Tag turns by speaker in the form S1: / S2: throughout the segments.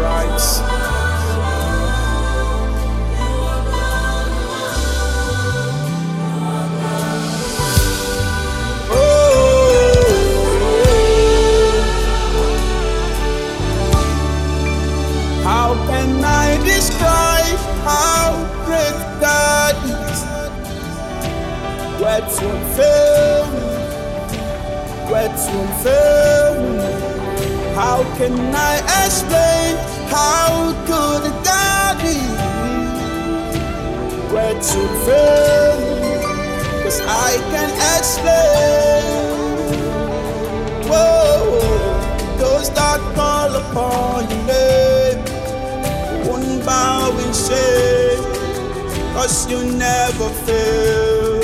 S1: Christ. How can I describe how great God is? Words won't fail me. Words won't fail me. How can I explain how good God is? Words won't fail me, 'cause I can explain. Whoa, those that call upon your name won't bow in shame, 'cause you never fail.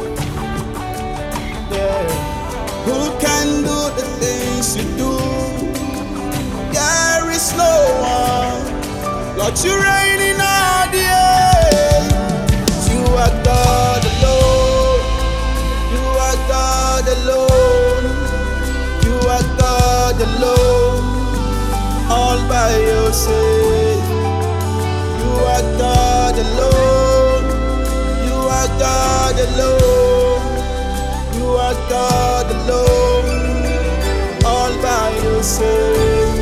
S1: Yeah. Who can do the things you do? There is no one. Lord, you reign in all the earth. You are God alone. You are God alone. You are God alone. All by yourself. You are God alone. You are God alone. You are God alone. All by yourself.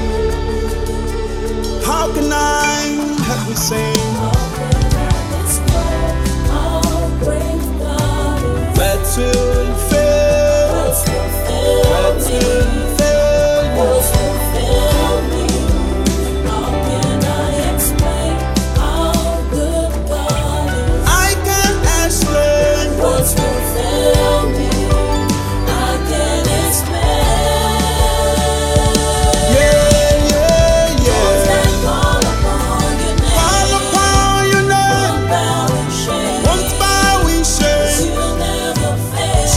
S1: How can I help me sing? Words will fail. Words will fail me.
S2: How can I explain how good God is?
S1: I can't explain.
S2: Words will fail me. I can explain.
S1: Yeah, yeah,
S2: Those
S1: yeah.
S2: that call upon your
S1: Call
S2: name
S1: upon your name.
S2: won't bow in shame.
S1: Won't bow in shame.
S2: You never fail.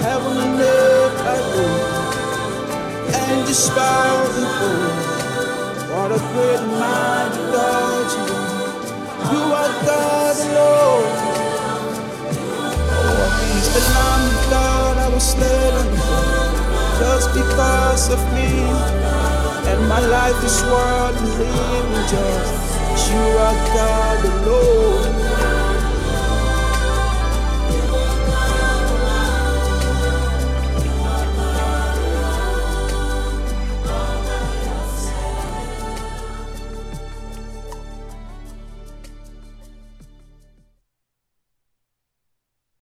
S1: Heaven and earth adore, and just bow before. What a great and mighty God you are. You are God alone. Oh, he's the Lamb of God I was slain on the cross just because of me. And my life is worth living just. You are God alone.